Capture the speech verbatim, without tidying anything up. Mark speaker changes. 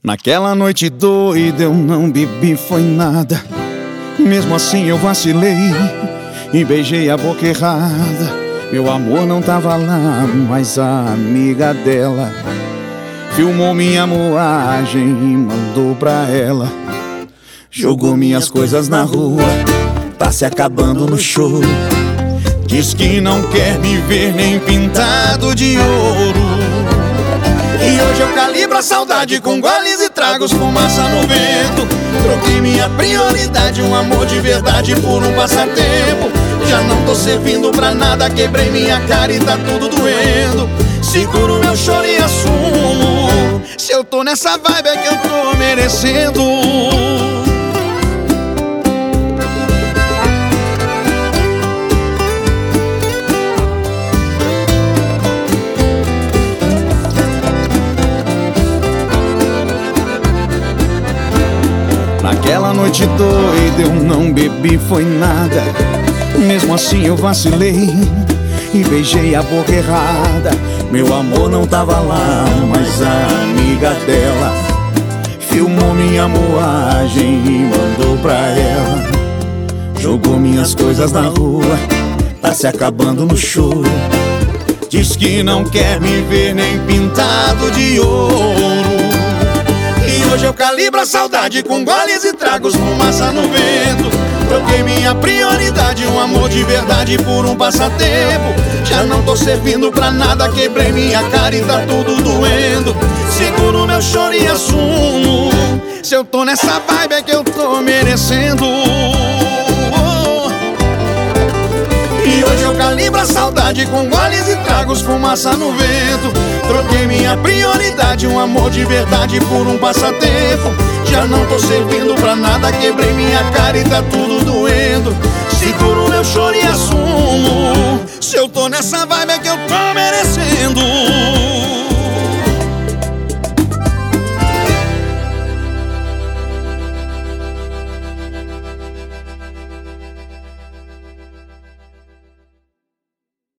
Speaker 1: Naquela noite doida eu não bebi, foi nada. Mesmo assim eu vacilei e beijei a boca errada. Meu amor não tava lá, mas a amiga dela filmou minha moagem e mandou pra ela. Jogou minhas coisas na rua, tá se acabando no show. Diz que não quer me ver nem pintado de ouro. E hoje eu calibro a saudade com goles e tragos, fumaça no vento. Troquei minha prioridade, um amor de verdade, por um passatempo. Já não tô servindo pra nada, quebrei minha cara e tá tudo doendo. Seguro meu choro e assumo, se eu tô nessa vibe é que eu tô merecendo. Naquela noite doida eu não bebi, foi nada. Mesmo assim eu vacilei e beijei a boca errada. Meu amor não tava lá, mas a amiga dela filmou minha moagem e mandou pra ela. Jogou minhas coisas na rua, tá se acabando no choro. Diz que não quer me ver nem pintado de ouro. E hoje eu calibro a saudade com goles e tragos, fumaça no vento. Troquei minha prioridade, um amor de verdade, por um passatempo. Já não tô servindo pra nada, quebrei minha cara e tá tudo doendo. Seguro meu choro e assumo, se eu tô nessa vibe é que eu tô merecendo. E hoje eu calibro a saudade com goles e tragos, fumaça no vento. Troquei minha prioridade, um amor de verdade, por um passatempo. Já não tô servindo pra nada, quebrei minha cara e tá tudo doendo. Seguro meu choro e assumo, se eu tô nessa vibe é que eu tô merecendo.